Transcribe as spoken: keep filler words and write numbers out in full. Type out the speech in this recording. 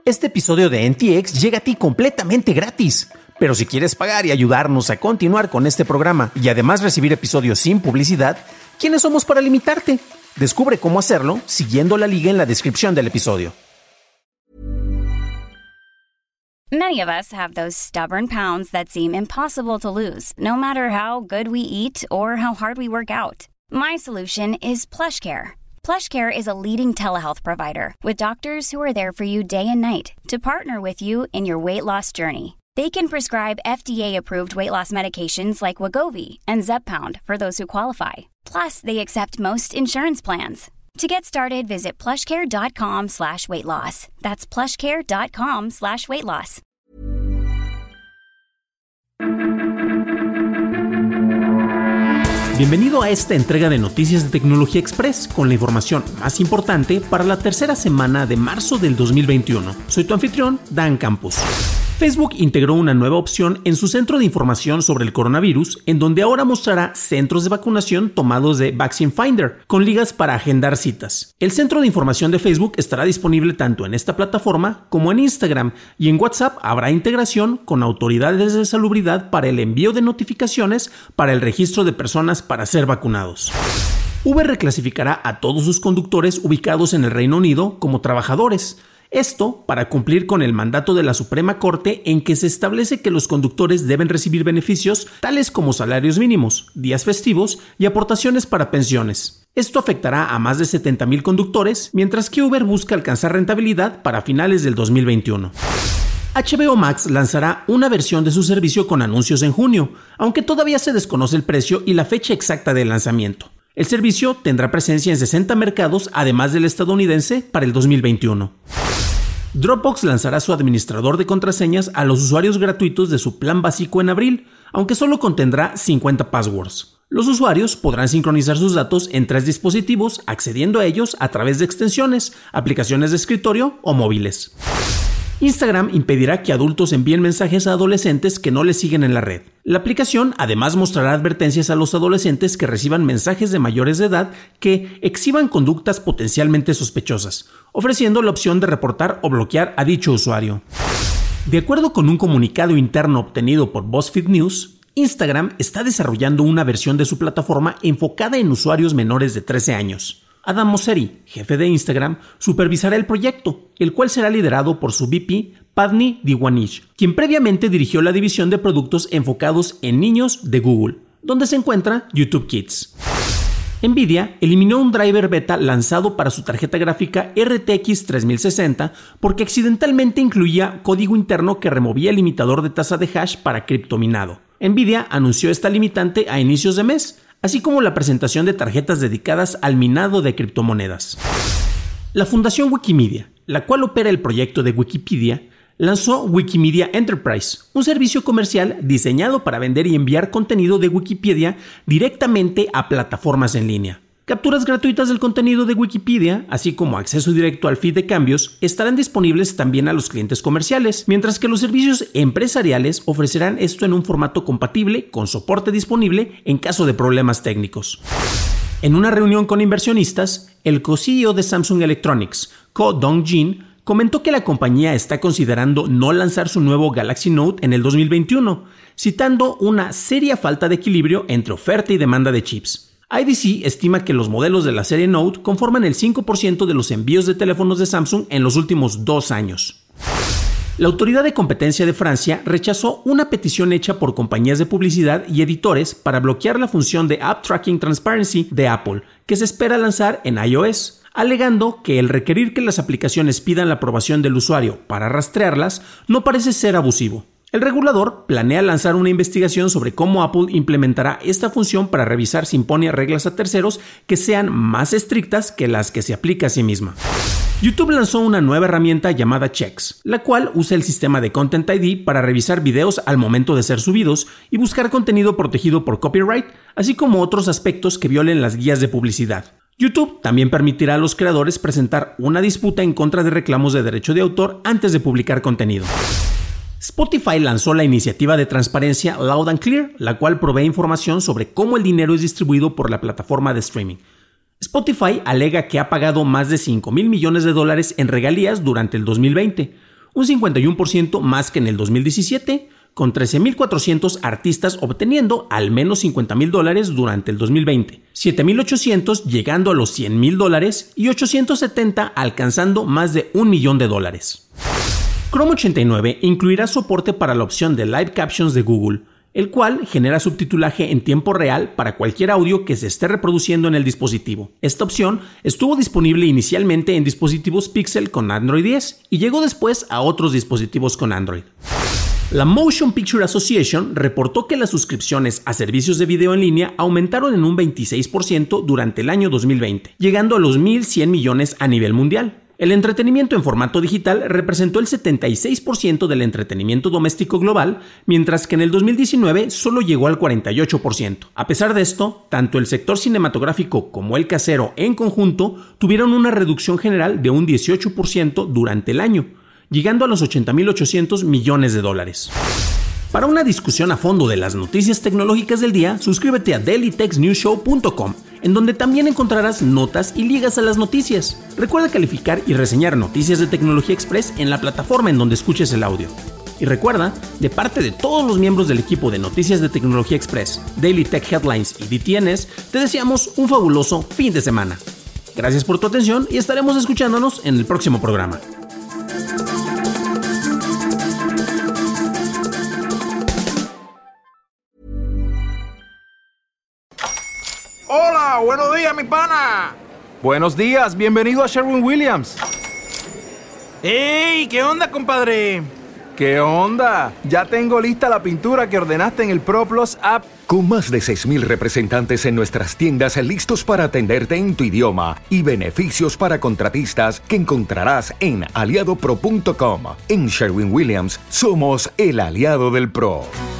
Este episodio de N T X llega a ti completamente gratis. Pero si quieres pagar y ayudarnos a continuar con este programa y además recibir episodios sin publicidad, ¿quiénes somos para limitarte? Descubre cómo hacerlo siguiendo la liga en la descripción del episodio. Many of us have those stubborn pounds that seem impossible to lose, no matter how good we eat or how hard we work out. My solution is PlushCare. PlushCare is a leading telehealth provider with doctors who are there for you day and night to partner with you in your weight loss journey. They can prescribe F D A-approved weight loss medications like Wegovy and Zepbound for those who qualify. Plus, they accept most insurance plans. To get started, visit plushcare.com slash weight loss. That's plushcare.com slash weight loss. Bienvenido a esta entrega de Noticias de Tecnología Express con la información más importante para la tercera semana de marzo del dos mil veintiuno. Soy tu anfitrión, Dan Campos. Facebook integró una nueva opción en su centro de información sobre el coronavirus, en donde ahora mostrará centros de vacunación tomados de Vaccine Finder, con ligas para agendar citas. El centro de información de Facebook estará disponible tanto en esta plataforma como en Instagram, y en WhatsApp habrá integración con autoridades de salubridad para el envío de notificaciones para el registro de personas para ser vacunados. Uber reclasificará a todos sus conductores ubicados en el Reino Unido como trabajadores. Esto para cumplir con el mandato de la Suprema Corte en que se establece que los conductores deben recibir beneficios tales como salarios mínimos, días festivos y aportaciones para pensiones. Esto afectará a más de setenta mil conductores, mientras que Uber busca alcanzar rentabilidad para finales del dos mil veintiuno. H B O Max lanzará una versión de su servicio con anuncios en junio, aunque todavía se desconoce el precio y la fecha exacta del lanzamiento. El servicio tendrá presencia en sesenta mercados, además del estadounidense, para el dos mil veintiuno. Dropbox lanzará su administrador de contraseñas a los usuarios gratuitos de su plan básico en abril, aunque solo contendrá cincuenta passwords. Los usuarios podrán sincronizar sus datos en tres dispositivos, accediendo a ellos a través de extensiones, aplicaciones de escritorio o móviles. Instagram impedirá que adultos envíen mensajes a adolescentes que no les siguen en la red. La aplicación además mostrará advertencias a los adolescentes que reciban mensajes de mayores de edad que exhiban conductas potencialmente sospechosas, ofreciendo la opción de reportar o bloquear a dicho usuario. De acuerdo con un comunicado interno obtenido por BuzzFeed News, Instagram está desarrollando una versión de su plataforma enfocada en usuarios menores de trece años. Adam Mosseri, jefe de Instagram, supervisará el proyecto, el cual será liderado por su V P, Padni Diwanish, quien previamente dirigió la división de productos enfocados en niños de Google, donde se encuentra YouTube Kids. Nvidia eliminó un driver beta lanzado para su tarjeta gráfica R T X tres mil sesenta porque accidentalmente incluía código interno que removía el limitador de tasa de hash para criptominado. Nvidia anunció esta limitante a inicios de mes, así como la presentación de tarjetas dedicadas al minado de criptomonedas. La Fundación Wikimedia, la cual opera el proyecto de Wikipedia, lanzó Wikimedia Enterprise, un servicio comercial diseñado para vender y enviar contenido de Wikipedia directamente a plataformas en línea. Capturas gratuitas del contenido de Wikipedia, así como acceso directo al feed de cambios, estarán disponibles también a los clientes comerciales, mientras que los servicios empresariales ofrecerán esto en un formato compatible con soporte disponible en caso de problemas técnicos. En una reunión con inversionistas, el co-C E O de Samsung Electronics, Ko Dong-jin, comentó que la compañía está considerando no lanzar su nuevo Galaxy Note en el dos mil veintiuno, citando una seria falta de equilibrio entre oferta y demanda de chips. I D C estima que los modelos de la serie Note conforman el cinco por ciento de los envíos de teléfonos de Samsung en los últimos dos años. La Autoridad de Competencia de Francia rechazó una petición hecha por compañías de publicidad y editores para bloquear la función de App Tracking Transparency de Apple, que se espera lanzar en iOS, alegando que el requerir que las aplicaciones pidan la aprobación del usuario para rastrearlas no parece ser abusivo. El regulador planea lanzar una investigación sobre cómo Apple implementará esta función para revisar si impone reglas a terceros que sean más estrictas que las que se aplica a sí misma. YouTube lanzó una nueva herramienta llamada Checks, la cual usa el sistema de Content I D para revisar videos al momento de ser subidos y buscar contenido protegido por copyright, así como otros aspectos que violen las guías de publicidad. YouTube también permitirá a los creadores presentar una disputa en contra de reclamos de derecho de autor antes de publicar contenido. Spotify lanzó la iniciativa de transparencia Loud and Clear, la cual provee información sobre cómo el dinero es distribuido por la plataforma de streaming. Spotify alega que ha pagado más de cinco mil millones de dólares en regalías durante el dos mil veinte, un cincuenta y uno por ciento más que en el dos mil diecisiete, con trece mil cuatrocientos artistas obteniendo al menos cincuenta mil dólares durante el dos mil veinte, siete mil ochocientos llegando a los cien mil dólares y ochocientos setenta alcanzando más de un millón de dólares. Chrome ochenta y nueve incluirá soporte para la opción de Live Captions de Google, el cual genera subtitulaje en tiempo real para cualquier audio que se esté reproduciendo en el dispositivo. Esta opción estuvo disponible inicialmente en dispositivos Pixel con Android diez y llegó después a otros dispositivos con Android. La Motion Picture Association reportó que las suscripciones a servicios de video en línea aumentaron en un veintiséis por ciento durante el año dos mil veinte, llegando a los mil cien millones a nivel mundial. El entretenimiento en formato digital representó el setenta y seis por ciento del entretenimiento doméstico global, mientras que en el dos mil diecinueve solo llegó al cuarenta y ocho por ciento. A pesar de esto, tanto el sector cinematográfico como el casero en conjunto tuvieron una reducción general de un dieciocho por ciento durante el año, llegando a los ochenta mil ochocientos millones de dólares. Para una discusión a fondo de las noticias tecnológicas del día, suscríbete a daily tech news show punto com, en donde también encontrarás notas y ligas a las noticias. Recuerda calificar y reseñar Noticias de Tecnología Express en la plataforma en donde escuches el audio. Y recuerda, de parte de todos los miembros del equipo de Noticias de Tecnología Express, Daily Tech Headlines y D T N S, te deseamos un fabuloso fin de semana. Gracias por tu atención y estaremos escuchándonos en el próximo programa. Hola, buenos días, mi pana. Buenos días, bienvenido a Sherwin-Williams. ¡Ey! ¿Qué onda, compadre? ¿Qué onda? Ya tengo lista la pintura que ordenaste en el ProPlus app. Con más de seis mil representantes en nuestras tiendas listos para atenderte en tu idioma y beneficios para contratistas que encontrarás en aliado pro punto com. En Sherwin-Williams somos el aliado del pro.